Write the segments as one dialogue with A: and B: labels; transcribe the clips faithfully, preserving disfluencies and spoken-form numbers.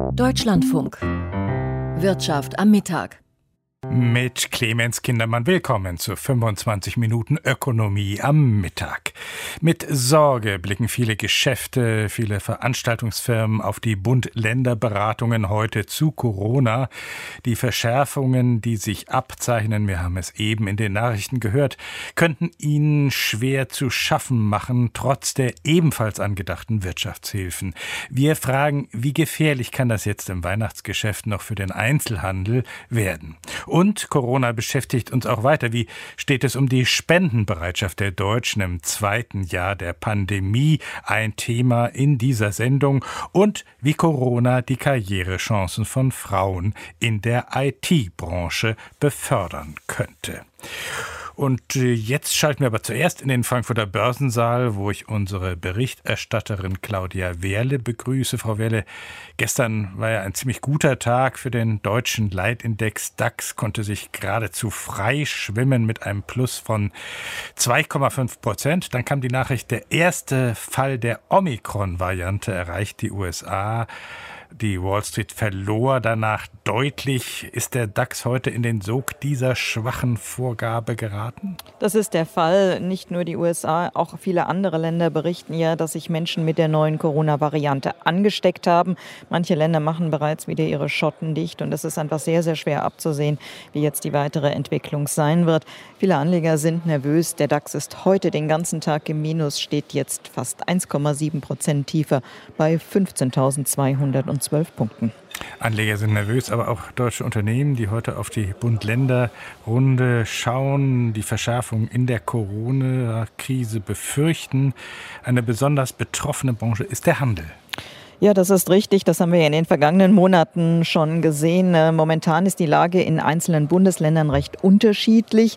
A: Deutschlandfunk. Wirtschaft am Mittag.
B: Mit Clemens Kindermann willkommen zu fünfundzwanzig Minuten Ökonomie am Mittag. Mit Sorge blicken viele Geschäfte, viele Veranstaltungsfirmen auf die Bund-Länder-Beratungen heute zu Corona. Die Verschärfungen, die sich abzeichnen, wir haben es eben in den Nachrichten gehört, könnten ihnen schwer zu schaffen machen, trotz der ebenfalls angedachten Wirtschaftshilfen. Wir fragen, wie gefährlich kann das jetzt im Weihnachtsgeschäft noch für den Einzelhandel werden? Und Corona beschäftigt uns auch weiter. Wie steht es um die Spendenbereitschaft der Deutschen im zweiten Jahr der Pandemie? Ein Thema in dieser Sendung. Und wie Corona die Karrierechancen von Frauen in der I T-Branche befördern könnte. Und jetzt schalten wir aber zuerst in den Frankfurter Börsensaal, wo ich unsere Berichterstatterin Claudia Wehrle begrüße. Frau Wehrle, gestern war ja ein ziemlich guter Tag für den deutschen Leitindex. DAX konnte sich geradezu frei schwimmen mit einem Plus von zwei Komma fünf Prozent. Dann kam die Nachricht, der erste Fall der Omikron-Variante erreicht die U S A. Die Wall Street verlor danach deutlich. Ist der DAX heute in den Sog dieser schwachen Vorgabe geraten?
C: Das ist der Fall. Nicht nur die U S A, auch viele andere Länder berichten ja, dass sich Menschen mit der neuen Corona-Variante angesteckt haben. Manche Länder machen bereits wieder ihre Schotten dicht und es ist einfach sehr, sehr schwer abzusehen, wie jetzt die weitere Entwicklung sein wird. Viele Anleger sind nervös. Der DAX ist heute den ganzen Tag im Minus, steht jetzt fast eins Komma sieben Prozent tiefer bei fünfzehntausendzweihundertzwölf Punkten.
B: Anleger sind nervös, aber auch deutsche Unternehmen, die heute auf die Bund-Länder-Runde schauen, die Verschärfung in der Corona-Krise befürchten. Eine besonders betroffene Branche ist der Handel.
C: Ja, das ist richtig. Das haben wir in den vergangenen Monaten schon gesehen. Momentan ist die Lage in einzelnen Bundesländern recht unterschiedlich.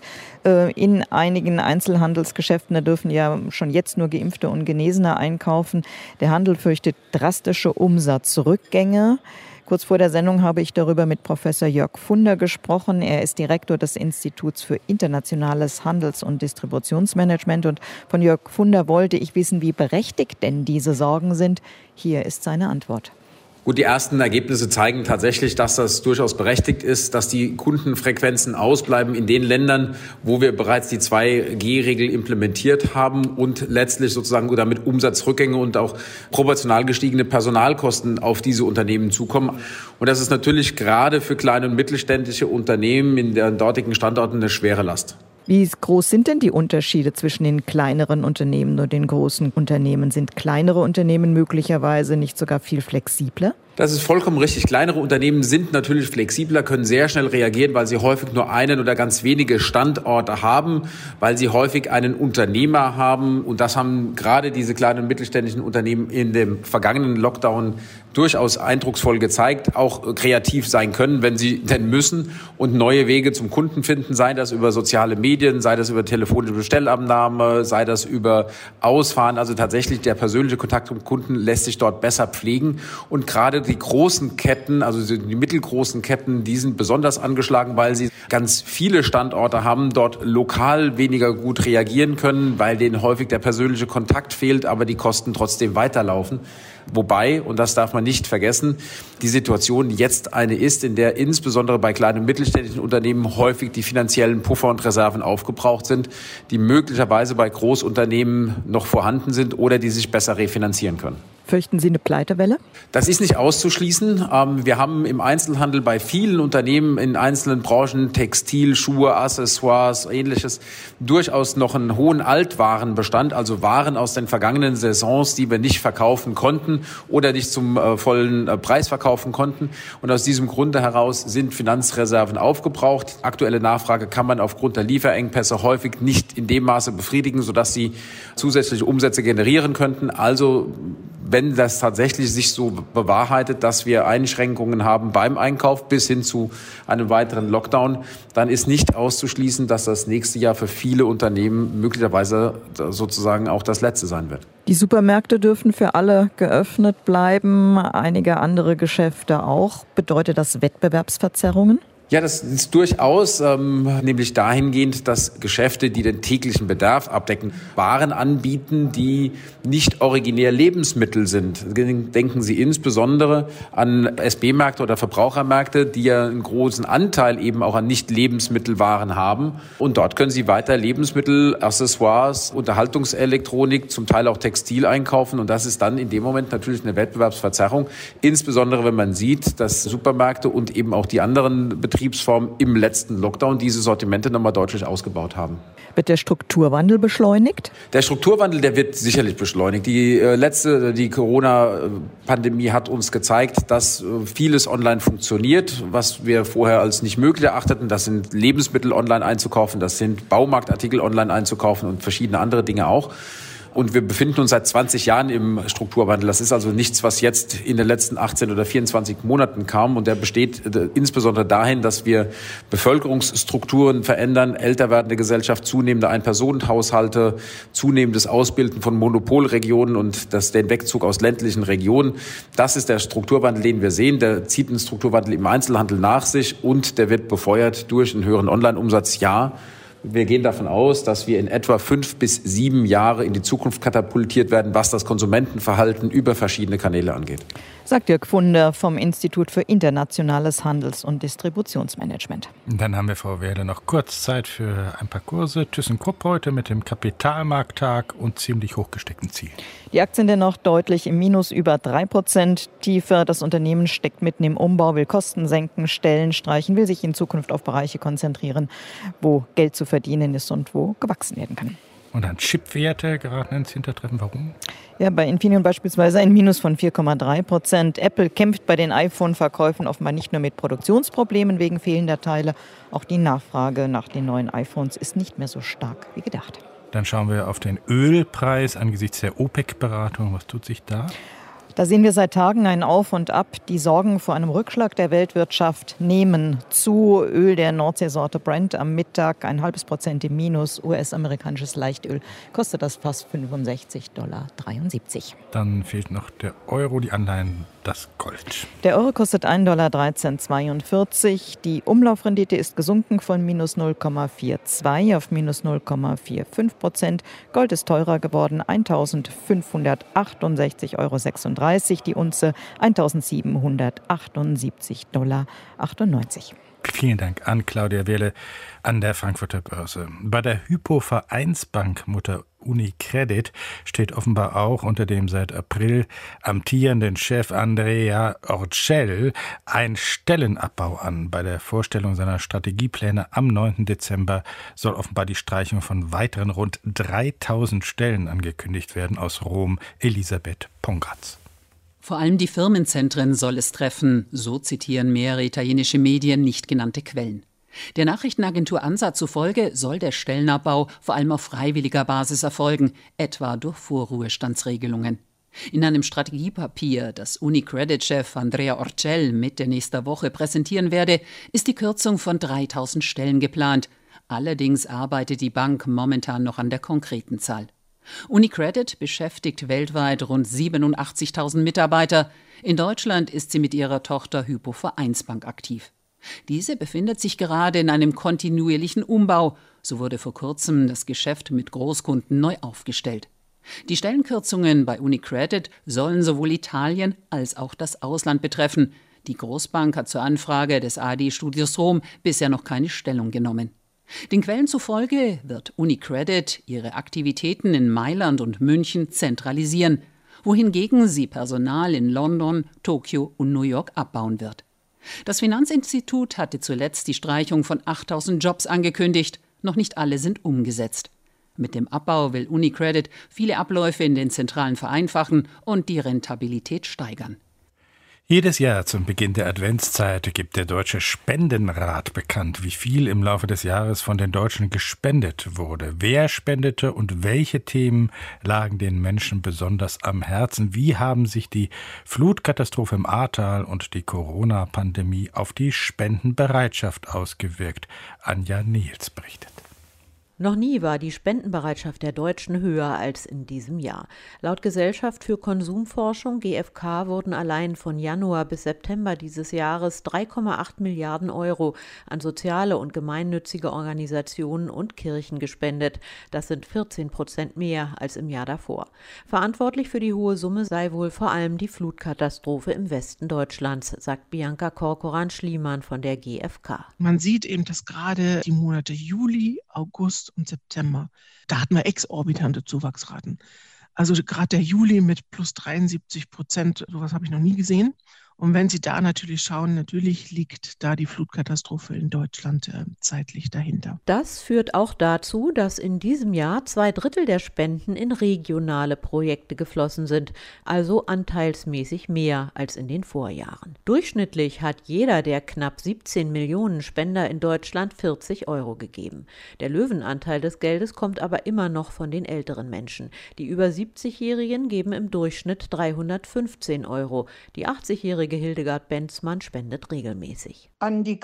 C: In einigen Einzelhandelsgeschäften, da dürfen ja schon jetzt nur Geimpfte und Genesene einkaufen. Der Handel fürchtet drastische Umsatzrückgänge. Kurz vor der Sendung habe ich darüber mit Professor Jörg Funder gesprochen. Er ist Direktor des Instituts für internationales Handels- und Distributionsmanagement. Und von Jörg Funder wollte ich wissen, wie berechtigt denn diese Sorgen sind. Hier ist seine Antwort.
D: Gut, die ersten Ergebnisse zeigen tatsächlich, dass das durchaus berechtigt ist, dass die Kundenfrequenzen ausbleiben in den Ländern, wo wir bereits die zwei G Regel implementiert haben und letztlich sozusagen damit Umsatzrückgänge und auch proportional gestiegene Personalkosten auf diese Unternehmen zukommen. Und das ist natürlich gerade für kleine und mittelständische Unternehmen in den dortigen Standorten eine schwere Last.
C: Wie groß sind denn die Unterschiede zwischen den kleineren Unternehmen und den großen Unternehmen? Sind kleinere Unternehmen möglicherweise nicht sogar viel flexibler?
D: Das ist vollkommen richtig. Kleinere Unternehmen sind natürlich flexibler, können sehr schnell reagieren, weil sie häufig nur einen oder ganz wenige Standorte haben, weil sie häufig einen Unternehmer haben. Und das haben gerade diese kleinen und mittelständischen Unternehmen in dem vergangenen Lockdown durchaus eindrucksvoll gezeigt, auch kreativ sein können, wenn sie denn müssen und neue Wege zum Kunden finden, sei das über soziale Medien, sei das über telefonische Bestellabnahme, sei das über Ausfahren. Also tatsächlich der persönliche Kontakt zum Kunden lässt sich dort besser pflegen. Und gerade die großen Ketten, also die mittelgroßen Ketten, die sind besonders angeschlagen, weil sie ganz viele Standorte haben, dort lokal weniger gut reagieren können, weil denen häufig der persönliche Kontakt fehlt, aber die Kosten trotzdem weiterlaufen. Wobei, und das darf man nicht vergessen, die Situation jetzt eine ist, in der insbesondere bei kleinen und mittelständischen Unternehmen häufig die finanziellen Puffer und Reserven aufgebraucht sind, die möglicherweise bei Großunternehmen noch vorhanden sind oder die sich besser refinanzieren können.
C: Fürchten Sie eine Pleitewelle?
D: Das ist nicht auszuschließen. Wir haben im Einzelhandel bei vielen Unternehmen in einzelnen Branchen, Textil, Schuhe, Accessoires, Ähnliches, durchaus noch einen hohen Altwarenbestand, also Waren aus den vergangenen Saisons, die wir nicht verkaufen konnten oder nicht zum vollen Preis verkaufen konnten. Und aus diesem Grunde heraus sind Finanzreserven aufgebraucht. Aktuelle Nachfrage kann man aufgrund der Lieferengpässe häufig nicht in dem Maße befriedigen, sodass sie zusätzliche Umsätze generieren könnten. Also wenn das tatsächlich sich so bewahrheitet, dass wir Einschränkungen haben beim Einkauf bis hin zu einem weiteren Lockdown, dann ist nicht auszuschließen, dass das nächste Jahr für viele Unternehmen möglicherweise sozusagen auch das letzte sein wird.
C: Die Supermärkte dürfen für alle geöffnet bleiben, einige andere Geschäfte auch. Bedeutet das Wettbewerbsverzerrungen?
D: Ja, das ist durchaus, ähm, nämlich dahingehend, dass Geschäfte, die den täglichen Bedarf abdecken, Waren anbieten, die nicht originär Lebensmittel sind. Denken Sie insbesondere an S B-Märkte oder Verbrauchermärkte, die ja einen großen Anteil eben auch an Nicht-Lebensmittelwaren haben. Und dort können Sie weiter Lebensmittel, Accessoires, Unterhaltungselektronik, zum Teil auch Textil einkaufen. Und das ist dann in dem Moment natürlich eine Wettbewerbsverzerrung, insbesondere wenn man sieht, dass Supermärkte und eben auch die anderen Betriebe Betriebsform im letzten Lockdown diese Sortimente nochmal deutlich ausgebaut haben.
C: Wird der Strukturwandel beschleunigt?
D: Der Strukturwandel, der wird sicherlich beschleunigt. Die äh, letzte, die Corona-Pandemie hat uns gezeigt, dass äh, vieles online funktioniert, was wir vorher als nicht möglich erachteten. Das sind Lebensmittel online einzukaufen, das sind Baumarktartikel online einzukaufen und verschiedene andere Dinge auch. Und wir befinden uns seit zwanzig Jahren im Strukturwandel. Das ist also nichts, was jetzt in den letzten achtzehn oder vierundzwanzig Monaten kam. Und der besteht insbesondere dahin, dass wir Bevölkerungsstrukturen verändern, älter werdende Gesellschaft, zunehmende Ein-Personen-Haushalte, zunehmendes Ausbilden von Monopolregionen und das, den Wegzug aus ländlichen Regionen. Das ist der Strukturwandel, den wir sehen. Der zieht einen Strukturwandel im Einzelhandel nach sich und der wird befeuert durch einen höheren Online-Umsatz. Ja. Wir gehen davon aus, dass wir in etwa fünf bis sieben Jahre in die Zukunft katapultiert werden, was das Konsumentenverhalten über verschiedene Kanäle angeht.
C: Sagt Dirk Funder vom Institut für internationales Handels- und Distributionsmanagement.
B: Dann haben wir, Frau Wehrle, noch kurz Zeit für ein paar Kurse. ThyssenKrupp heute mit dem Kapitalmarkttag und ziemlich hochgesteckten Zielen.
C: Die Aktien dennoch deutlich im Minus, über drei Prozent tiefer. Das Unternehmen steckt mitten im Umbau, will Kosten senken, Stellen streichen, will sich in Zukunft auf Bereiche konzentrieren, wo Geld zu verdienen ist und wo gewachsen werden kann.
B: Und dann Chipwerte geraten ins Hintertreffen. Warum?
C: Ja, bei Infineon beispielsweise ein Minus von vier Komma drei Prozent. Apple kämpft bei den iPhone-Verkäufen offenbar nicht nur mit Produktionsproblemen wegen fehlender Teile. Auch die Nachfrage nach den neuen iPhones ist nicht mehr so stark wie gedacht.
B: Dann schauen wir auf den Ölpreis angesichts der OPEC-Beratung. Was tut sich da?
C: Da sehen wir seit Tagen ein Auf und Ab. Die Sorgen vor einem Rückschlag der Weltwirtschaft nehmen zu. Öl der Nordseesorte Brent am Mittag ein halbes Prozent im Minus. U S-amerikanisches Leichtöl kostet das fast fünfundsechzig Komma dreiundsiebzig Dollar.
B: Dann fehlt noch der Euro, die Anleihen, das Gold.
C: Der Euro kostet ein Komma dreizehn zweiundvierzig Dollar. Die Umlaufrendite ist gesunken von minus null Komma zweiundvierzig auf minus null Komma fünfundvierzig Prozent. Gold ist teurer geworden, eintausendfünfhundertachtundsechzig Komma sechsunddreißig Euro. Die Unze eintausendsiebenhundertachtundsiebzig Komma achtundneunzig Dollar.
B: Vielen Dank an Claudia Wehrle an der Frankfurter Börse. Bei der Hypo-Vereinsbankmutter UniCredit steht offenbar auch unter dem seit April amtierenden Chef Andrea Orcel ein Stellenabbau an. Bei der Vorstellung seiner Strategiepläne am neunten Dezember soll offenbar die Streichung von weiteren rund dreitausend Stellen angekündigt werden. Aus Rom, Elisabeth Pongratz.
E: Vor allem die Firmenzentren soll es treffen, so zitieren mehrere italienische Medien nicht genannte Quellen. Der Nachrichtenagentur ANSA zufolge soll der Stellenabbau vor allem auf freiwilliger Basis erfolgen, etwa durch Vorruhestandsregelungen. In einem Strategiepapier, das UniCredit-Chef Andrea Orcel Mitte nächster Woche präsentieren werde, ist die Kürzung von dreitausend Stellen geplant. Allerdings arbeitet die Bank momentan noch an der konkreten Zahl. UniCredit beschäftigt weltweit rund siebenundachtzigtausend Mitarbeiter. In Deutschland ist sie mit ihrer Tochter Hypo Vereinsbank aktiv. Diese befindet sich gerade in einem kontinuierlichen Umbau. So wurde vor kurzem das Geschäft mit Großkunden neu aufgestellt. Die Stellenkürzungen bei UniCredit sollen sowohl Italien als auch das Ausland betreffen. Die Großbank hat zur Anfrage des A R D-Studios Rom bisher noch keine Stellung genommen. Den Quellen zufolge wird UniCredit ihre Aktivitäten in Mailand und München zentralisieren, wohingegen sie Personal in London, Tokio und New York abbauen wird. Das Finanzinstitut hatte zuletzt die Streichung von achttausend Jobs angekündigt. Noch nicht alle sind umgesetzt. Mit dem Abbau will UniCredit viele Abläufe in den Zentralen vereinfachen und die Rentabilität steigern.
B: Jedes Jahr zum Beginn der Adventszeit gibt der Deutsche Spendenrat bekannt, wie viel im Laufe des Jahres von den Deutschen gespendet wurde. Wer spendete und welche Themen lagen den Menschen besonders am Herzen? Wie haben sich die Flutkatastrophe im Ahrtal und die Corona-Pandemie auf die Spendenbereitschaft ausgewirkt? Anja Nils berichtet.
F: Noch nie war die Spendenbereitschaft der Deutschen höher als in diesem Jahr. Laut Gesellschaft für Konsumforschung G f K wurden allein von Januar bis September dieses Jahres drei Komma acht Milliarden Euro an soziale und gemeinnützige Organisationen und Kirchen gespendet. Das sind vierzehn Prozent mehr als im Jahr davor. Verantwortlich für die hohe Summe sei wohl vor allem die Flutkatastrophe im Westen Deutschlands, sagt Bianca Corcoran-Schliemann von der G f K.
G: Man sieht eben, dass gerade die Monate Juli, August und September, da hatten wir exorbitante Zuwachsraten. Also gerade der Juli mit plus dreiundsiebzig Prozent, sowas habe ich noch nie gesehen. Und wenn Sie da natürlich schauen, natürlich liegt da die Flutkatastrophe in Deutschland äh, zeitlich dahinter.
F: Das führt auch dazu, dass in diesem Jahr zwei Drittel der Spenden in regionale Projekte geflossen sind, also anteilsmäßig mehr als in den Vorjahren. Durchschnittlich hat jeder der knapp siebzehn Millionen Spender in Deutschland vierzig Euro gegeben. Der Löwenanteil des Geldes kommt aber immer noch von den älteren Menschen. Die über siebzigjährigen geben im Durchschnitt dreihundertfünfzehn Euro. Die achtzigjährige Hildegard Benzmann spendet regelmäßig.
H: An die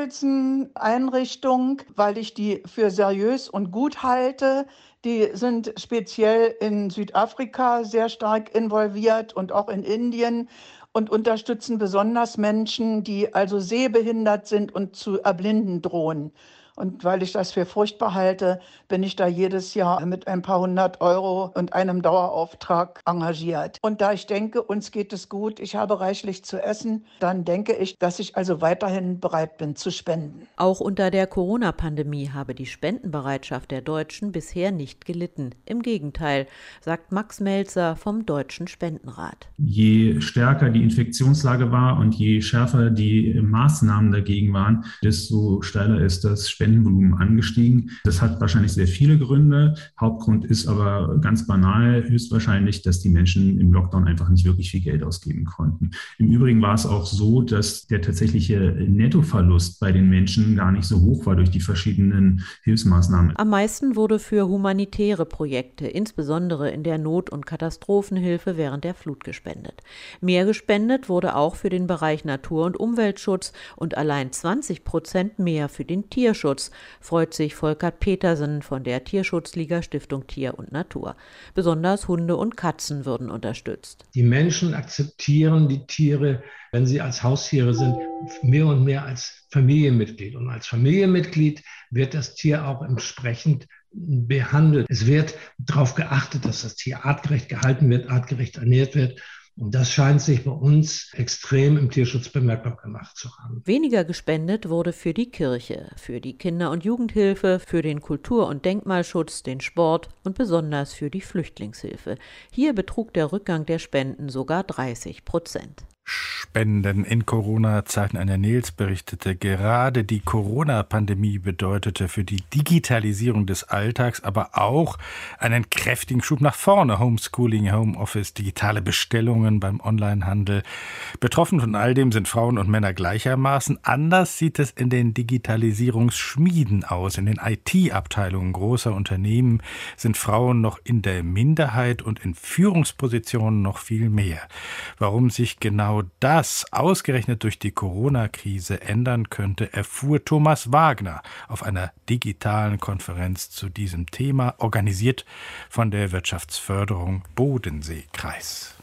H: Christoffelsen-Einrichtung, weil ich die für seriös und gut halte. Die sind speziell in Südafrika sehr stark involviert und auch in Indien und unterstützen besonders Menschen, die also sehbehindert sind und zu erblinden drohen. Und weil ich das für furchtbar halte, bin ich da jedes Jahr mit ein paar hundert Euro und einem Dauerauftrag engagiert. Und da ich denke, uns geht es gut, ich habe reichlich zu essen, dann denke ich, dass ich also weiterhin bereit bin zu spenden.
F: Auch unter der Corona-Pandemie habe die Spendenbereitschaft der Deutschen bisher nicht gelitten. Im Gegenteil, sagt Max Melzer vom Deutschen Spendenrat.
I: Je stärker die Infektionslage war und je schärfer die Maßnahmen dagegen waren, desto steiler ist das Spendenvolumen angestiegen. Das hat wahrscheinlich sehr viele Gründe. Hauptgrund ist aber ganz banal, höchstwahrscheinlich, dass die Menschen im Lockdown einfach nicht wirklich viel Geld ausgeben konnten. Im Übrigen war es auch so, dass der tatsächliche Nettoverlust bei den Menschen gar nicht so hoch war durch die verschiedenen Hilfsmaßnahmen.
F: Am meisten wurde für humanitäre Projekte, insbesondere in der Not- und Katastrophenhilfe während der Flut gespendet. Mehr gespendet wurde auch für den Bereich Natur- und Umweltschutz und allein zwanzig Prozent mehr für den Tierschutz, freut sich Volkert Petersen von der Tierschutzliga Stiftung Tier und Natur. Besonders Hunde und Katzen würden unterstützt.
J: Die Menschen akzeptieren die Tiere, wenn sie als Haustiere sind, mehr und mehr als Familienmitglied. Und als Familienmitglied wird das Tier auch entsprechend behandelt. Es wird darauf geachtet, dass das Tier artgerecht gehalten wird, artgerecht ernährt wird. Und das scheint sich bei uns extrem im Tierschutz bemerkbar gemacht zu haben.
F: Weniger gespendet wurde für die Kirche, für die Kinder- und Jugendhilfe, für den Kultur- und Denkmalschutz, den Sport und besonders für die Flüchtlingshilfe. Hier betrug der Rückgang der Spenden sogar dreißig Prozent.
B: Spenden in Corona-Zeiten. Anna Nils berichtete, gerade die Corona-Pandemie bedeutete für die Digitalisierung des Alltags aber auch einen kräftigen Schub nach vorne. Homeschooling, Homeoffice, digitale Bestellungen beim Onlinehandel. Betroffen von all dem sind Frauen und Männer gleichermaßen. Anders sieht es in den Digitalisierungsschmieden aus. In den I T-Abteilungen großer Unternehmen sind Frauen noch in der Minderheit und in Führungspositionen noch viel mehr. Warum sich genau das ausgerechnet durch die Corona-Krise ändern könnte, erfuhr Thomas Wagner auf einer digitalen Konferenz zu diesem Thema, organisiert von der Wirtschaftsförderung Bodenseekreis.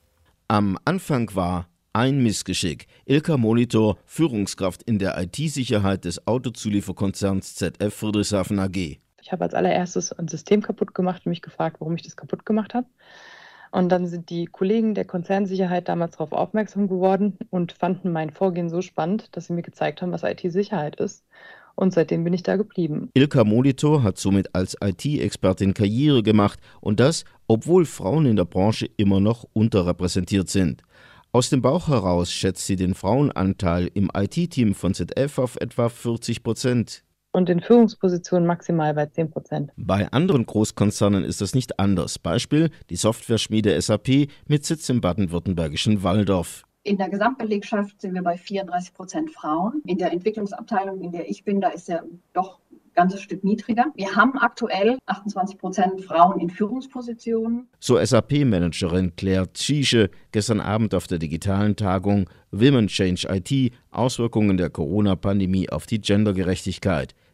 K: Am Anfang war ein Missgeschick. Ilka Molitor, Führungskraft in der I T-Sicherheit des Autozulieferkonzerns Z F Friedrichshafen A G.
L: Ich habe als allererstes ein System kaputt gemacht und mich gefragt, warum ich das kaputt gemacht habe. Und dann sind die Kollegen der Konzernsicherheit damals darauf aufmerksam geworden und fanden mein Vorgehen so spannend, dass sie mir gezeigt haben, was I T-Sicherheit ist. Und seitdem bin ich da geblieben.
K: Ilka Molitor hat somit als I T-Expertin Karriere gemacht und das, obwohl Frauen in der Branche immer noch unterrepräsentiert sind. Aus dem Bauch heraus schätzt sie den Frauenanteil im I T-Team von Z F auf etwa vierzig Prozent.
L: Und in Führungspositionen maximal bei zehn Prozent.
K: Bei anderen Großkonzernen ist das nicht anders. Beispiel die Software-Schmiede S A P mit Sitz im baden-württembergischen Walldorf.
M: In der Gesamtbelegschaft sind wir bei vierunddreißig Prozent Frauen. In der Entwicklungsabteilung, in der ich bin, da ist er doch ein ganzes Stück niedriger. Wir haben aktuell achtundzwanzig Prozent Frauen in Führungspositionen.
K: So S A P-Managerin Claire Tschiesche gestern Abend auf der digitalen Tagung Women Change I T, Auswirkungen der Corona-Pandemie auf die Gendergerechtigkeit.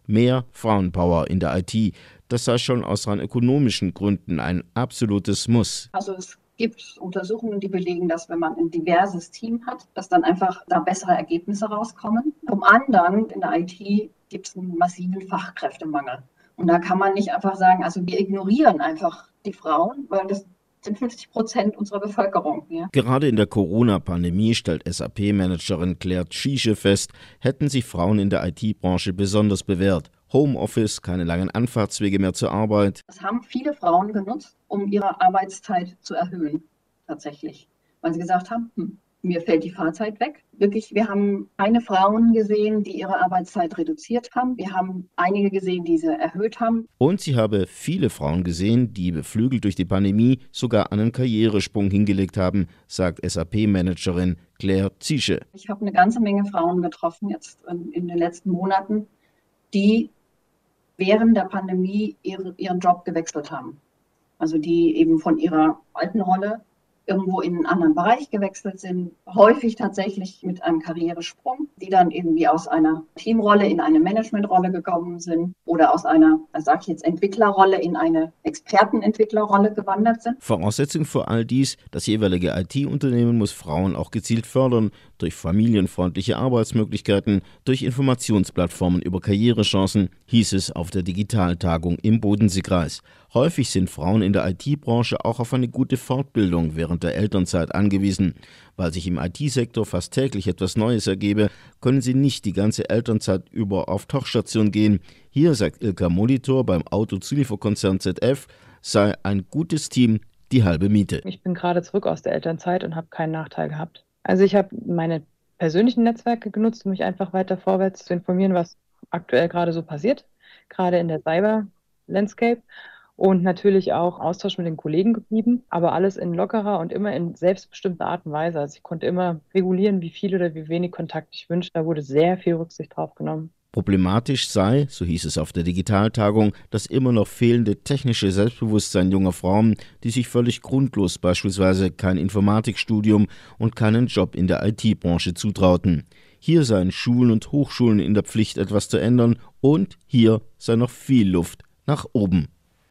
K: mehr Frauenpower in der I T. Das sei schon aus rein ökonomischen Gründen ein absolutes Muss.
M: Also es gibt Untersuchungen, die belegen, dass wenn man ein diverses Team hat, dass dann einfach da bessere Ergebnisse rauskommen. Zum anderen in der I T gibt es einen massiven Fachkräftemangel. Und da kann man nicht einfach sagen, also wir ignorieren einfach die Frauen, weil das sind fünfzig Prozent unserer Bevölkerung. Ja.
K: Gerade in der Corona-Pandemie, stellt S A P-Managerin Claire Tschiesche fest, hätten sich Frauen in der I T-Branche besonders bewährt. Homeoffice, keine langen Anfahrtswege mehr zur Arbeit.
M: Das haben viele Frauen genutzt, um ihre Arbeitszeit zu erhöhen, tatsächlich. Weil sie gesagt haben, hm, mir fällt die Fahrzeit weg. Wirklich, wir haben keine Frauen gesehen, die ihre Arbeitszeit reduziert haben. Wir haben einige gesehen, die sie erhöht haben.
K: Und sie habe viele Frauen gesehen, die beflügelt durch die Pandemie sogar einen Karrieresprung hingelegt haben, sagt S A P-Managerin Claire Tschiesche.
M: Ich habe eine ganze Menge Frauen getroffen jetzt in, in den letzten Monaten, die während der Pandemie ihre, ihren Job gewechselt haben. Also die eben von ihrer alten Rolle irgendwo in einen anderen Bereich gewechselt sind, häufig tatsächlich mit einem Karrieresprung, die dann irgendwie aus einer Teamrolle in eine Managementrolle gekommen sind oder aus einer, sag ich jetzt, Entwicklerrolle in eine Expertenentwicklerrolle gewandert sind.
K: Voraussetzung für all dies, das jeweilige I T-Unternehmen muss Frauen auch gezielt fördern, durch familienfreundliche Arbeitsmöglichkeiten, durch Informationsplattformen über Karrierechancen, hieß es auf der Digitaltagung im Bodenseekreis. Häufig sind Frauen in der I T-Branche auch auf eine gute Fortbildung während der Elternzeit angewiesen. Weil sich im I T-Sektor fast täglich etwas Neues ergebe, können sie nicht die ganze Elternzeit über auf Tauchstation gehen. Hier, sagt Ilka Molitor beim Autozulieferkonzern Z F, sei ein gutes Team die halbe Miete.
L: Ich bin gerade zurück aus der Elternzeit und habe keinen Nachteil gehabt. Also ich habe meine persönlichen Netzwerke genutzt, um mich einfach weiter vorwärts zu informieren, was aktuell gerade so passiert, gerade in der Cyber-Landscape. Und natürlich auch Austausch mit den Kollegen geblieben, aber alles in lockerer und immer in selbstbestimmter Art und Weise. Also ich konnte immer regulieren, wie viel oder wie wenig Kontakt ich wünsche. Da wurde sehr viel Rücksicht drauf genommen.
K: Problematisch sei, so hieß es auf der Digitaltagung, das immer noch fehlende technische Selbstbewusstsein junger Frauen, die sich völlig grundlos beispielsweise kein Informatikstudium und keinen Job in der I T-Branche zutrauten. Hier seien Schulen und Hochschulen in der Pflicht, etwas zu ändern, und hier sei noch viel Luft nach oben.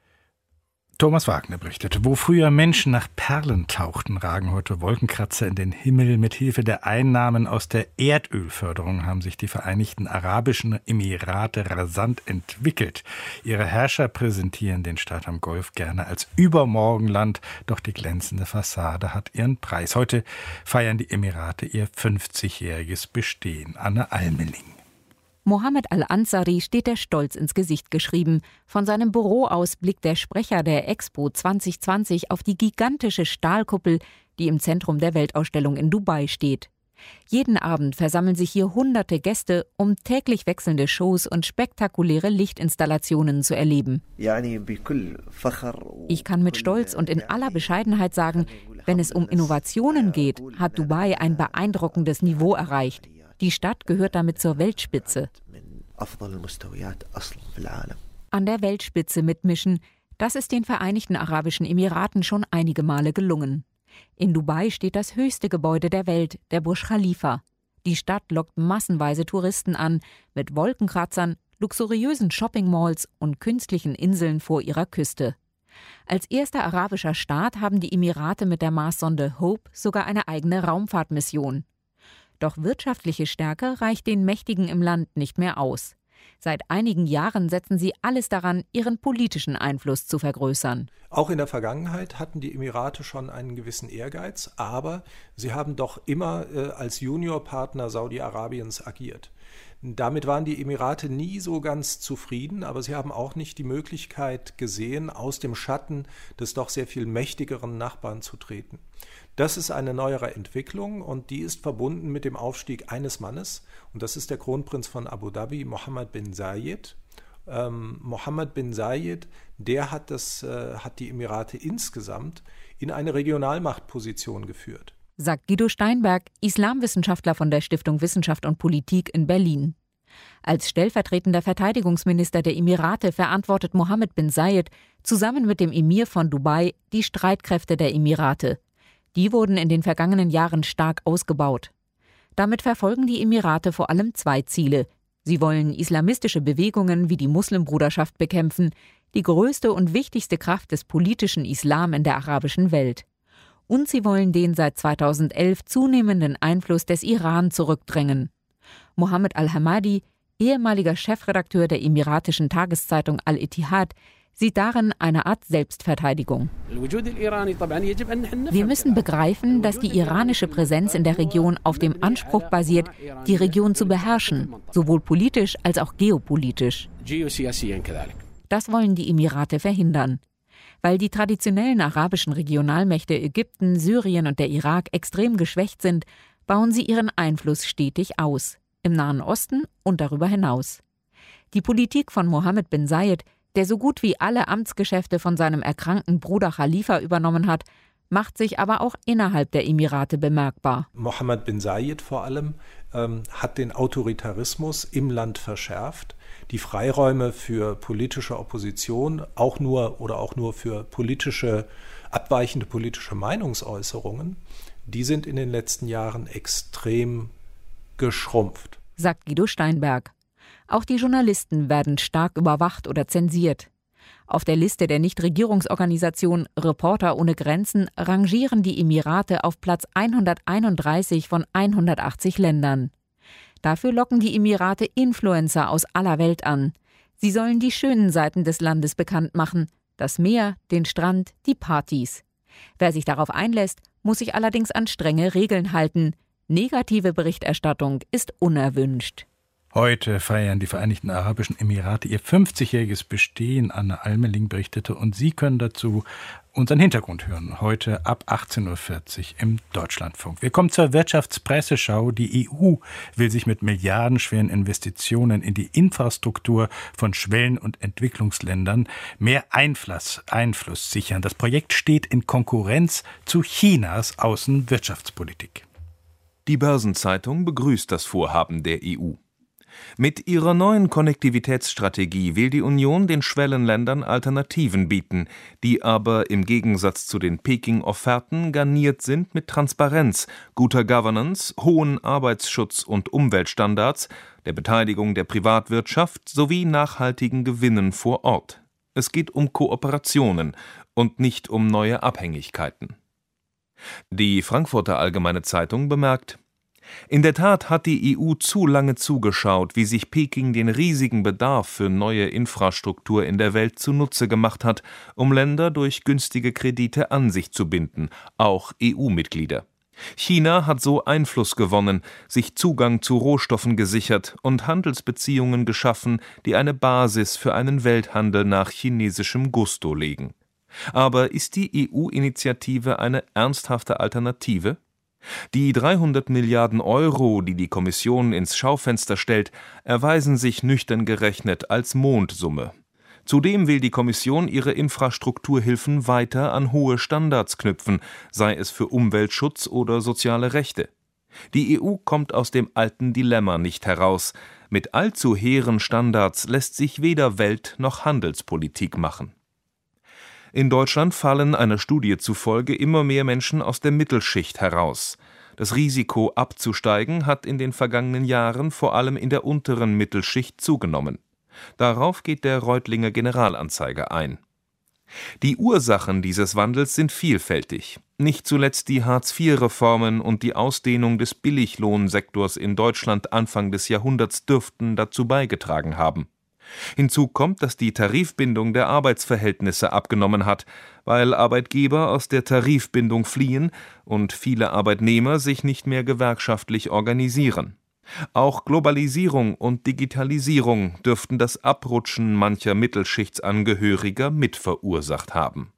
B: Thomas Wagner berichtet, wo früher Menschen nach Perlen tauchten, ragen heute Wolkenkratzer in den Himmel. Mit Hilfe der Einnahmen aus der Erdölförderung haben sich die Vereinigten Arabischen Emirate rasant entwickelt. Ihre Herrscher präsentieren den Staat am Golf gerne als Übermorgenland, doch die glänzende Fassade hat ihren Preis. Heute feiern die Emirate ihr fünfzigjähriges Bestehen. Anne Almeling.
N: Mohammed Al-Ansari steht der Stolz ins Gesicht geschrieben. Von seinem Büro aus blickt der Sprecher der Expo zwanzig zwanzig auf die gigantische Stahlkuppel, die im Zentrum der Weltausstellung in Dubai steht. Jeden Abend versammeln sich hier hunderte Gäste, um täglich wechselnde Shows und spektakuläre Lichtinstallationen zu erleben. Ich kann mit Stolz und in aller Bescheidenheit sagen, wenn es um Innovationen geht, hat Dubai ein beeindruckendes Niveau erreicht. Die Stadt gehört damit zur Weltspitze. An der Weltspitze mitmischen, das ist den Vereinigten Arabischen Emiraten schon einige Male gelungen. In Dubai steht das höchste Gebäude der Welt, der Burj Khalifa. Die Stadt lockt massenweise Touristen an, mit Wolkenkratzern, luxuriösen Shopping-Malls und künstlichen Inseln vor ihrer Küste. Als erster arabischer Staat haben die Emirate mit der Marssonde Hope sogar eine eigene Raumfahrtmission. Doch wirtschaftliche Stärke reicht den Mächtigen im Land nicht mehr aus. Seit einigen Jahren setzen sie alles daran, ihren politischen Einfluss zu vergrößern.
O: Auch in der Vergangenheit hatten die Emirate schon einen gewissen Ehrgeiz, aber sie haben doch immer äh, als Juniorpartner Saudi-Arabiens agiert. Damit waren die Emirate nie so ganz zufrieden, aber sie haben auch nicht die Möglichkeit gesehen, aus dem Schatten des doch sehr viel mächtigeren Nachbarn zu treten. Das ist eine neuere Entwicklung und die ist verbunden mit dem Aufstieg eines Mannes, und das ist der Kronprinz von Abu Dhabi, Mohammed bin Zayed. Ähm, Mohammed bin Zayed, der hat, das, äh, hat die Emirate insgesamt in eine Regionalmachtposition geführt.
N: Sagt Guido Steinberg, Islamwissenschaftler von der Stiftung Wissenschaft und Politik in Berlin. Als stellvertretender Verteidigungsminister der Emirate verantwortet Mohammed bin Zayed zusammen mit dem Emir von Dubai die Streitkräfte der Emirate. Die wurden in den vergangenen Jahren stark ausgebaut. Damit verfolgen die Emirate vor allem zwei Ziele. Sie wollen islamistische Bewegungen wie die Muslimbruderschaft bekämpfen, die größte und wichtigste Kraft des politischen Islam in der arabischen Welt. Und sie wollen den seit zweitausendelf zunehmenden Einfluss des Iran zurückdrängen. Mohammed Al-Hamadi, ehemaliger Chefredakteur der emiratischen Tageszeitung Al-Ittihad, sieht darin eine Art Selbstverteidigung. Wir müssen begreifen, dass die iranische Präsenz in der Region auf dem Anspruch basiert, die Region zu beherrschen, sowohl politisch als auch geopolitisch. Das wollen die Emirate verhindern. Weil die traditionellen arabischen Regionalmächte Ägypten, Syrien und der Irak extrem geschwächt sind, bauen sie ihren Einfluss stetig aus, im Nahen Osten und darüber hinaus. Die Politik von Mohammed bin Zayed, der so gut wie alle Amtsgeschäfte von seinem erkrankten Bruder Khalifa übernommen hat, macht sich aber auch innerhalb der Emirate bemerkbar.
O: Mohammed bin Zayed vor allem ähm, hat den Autoritarismus im Land verschärft. Die Freiräume für politische Opposition, auch nur oder auch nur für politische, abweichende politische Meinungsäußerungen, die sind in den letzten Jahren extrem geschrumpft,
N: sagt Guido Steinberg. Auch die Journalisten werden stark überwacht oder zensiert. Auf der Liste der Nichtregierungsorganisation Reporter ohne Grenzen rangieren die Emirate auf Platz hunderteinunddreißig von hundertachtzig Ländern. Dafür locken die Emirate Influencer aus aller Welt an. Sie sollen die schönen Seiten des Landes bekannt machen: das Meer, den Strand, die Partys. Wer sich darauf einlässt, muss sich allerdings an strenge Regeln halten. Negative Berichterstattung ist unerwünscht.
B: Heute feiern die Vereinigten Arabischen Emirate ihr fünfzigjähriges Bestehen. Anne Almeling berichtete und Sie können dazu unseren Hintergrund hören. Heute ab achtzehn Uhr vierzig im Deutschlandfunk. Wir kommen zur Wirtschaftspresseschau. Die E U will sich mit milliardenschweren Investitionen in die Infrastruktur von Schwellen- und Entwicklungsländern mehr Einfluss, Einfluss sichern. Das Projekt steht in Konkurrenz zu Chinas Außenwirtschaftspolitik.
P: Die Börsenzeitung begrüßt das Vorhaben der E U. Mit ihrer neuen Konnektivitätsstrategie will die Union den Schwellenländern Alternativen bieten, die aber im Gegensatz zu den Peking-Offerten garniert sind mit Transparenz, guter Governance, hohen Arbeitsschutz- und Umweltstandards, der Beteiligung der Privatwirtschaft sowie nachhaltigen Gewinnen vor Ort. Es geht um Kooperationen und nicht um neue Abhängigkeiten. Die Frankfurter Allgemeine Zeitung bemerkt: In der Tat hat die E U zu lange zugeschaut, wie sich Peking den riesigen Bedarf für neue Infrastruktur in der Welt zunutze gemacht hat, um Länder durch günstige Kredite an sich zu binden, auch E U-Mitglieder. China hat so Einfluss gewonnen, sich Zugang zu Rohstoffen gesichert und Handelsbeziehungen geschaffen, die eine Basis für einen Welthandel nach chinesischem Gusto legen. Aber ist die E U-Initiative eine ernsthafte Alternative? Die dreihundert Milliarden Euro, die die Kommission ins Schaufenster stellt, erweisen sich nüchtern gerechnet als Mondsumme. Zudem will die Kommission ihre Infrastrukturhilfen weiter an hohe Standards knüpfen, sei es für Umweltschutz oder soziale Rechte. Die E U kommt aus dem alten Dilemma nicht heraus. Mit allzu hehren Standards lässt sich weder Welt- noch Handelspolitik machen. In Deutschland fallen einer Studie zufolge immer mehr Menschen aus der Mittelschicht heraus. Das Risiko abzusteigen hat in den vergangenen Jahren vor allem in der unteren Mittelschicht zugenommen. Darauf geht der Reutlinger Generalanzeiger ein. Die Ursachen dieses Wandels sind vielfältig. Nicht zuletzt die Hartz vier Reformen und die Ausdehnung des Billiglohnsektors in Deutschland Anfang des Jahrhunderts dürften dazu beigetragen haben. Hinzu kommt, dass die Tarifbindung der Arbeitsverhältnisse abgenommen hat, weil Arbeitgeber aus der Tarifbindung fliehen und viele Arbeitnehmer sich nicht mehr gewerkschaftlich organisieren. Auch Globalisierung und Digitalisierung dürften das Abrutschen mancher Mittelschichtsangehöriger mitverursacht haben.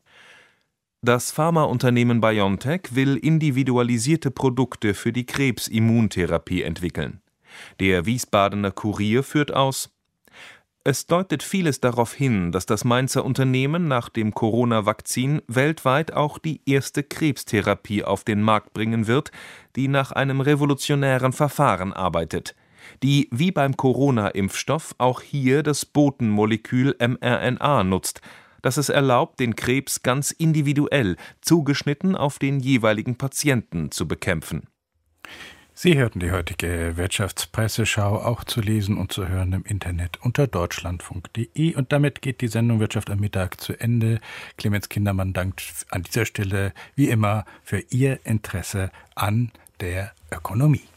P: Das Pharmaunternehmen BioNTech will individualisierte Produkte für die Krebsimmuntherapie entwickeln. Der Wiesbadener Kurier führt aus: Es deutet vieles darauf hin, dass das Mainzer Unternehmen nach dem Corona-Vakzin weltweit auch die erste Krebstherapie auf den Markt bringen wird, die nach einem revolutionären Verfahren arbeitet, die wie beim Corona-Impfstoff auch hier das Botenmolekül mRNA nutzt, das es erlaubt, den Krebs ganz individuell, zugeschnitten auf den jeweiligen Patienten, zu bekämpfen.
B: Sie hörten die heutige Wirtschaftspresseschau, auch zu lesen und zu hören im Internet unter deutschlandfunk punkt de. Und damit geht die Sendung Wirtschaft am Mittag zu Ende. Clemens Kindermann dankt an dieser Stelle wie immer für Ihr Interesse an der Ökonomie.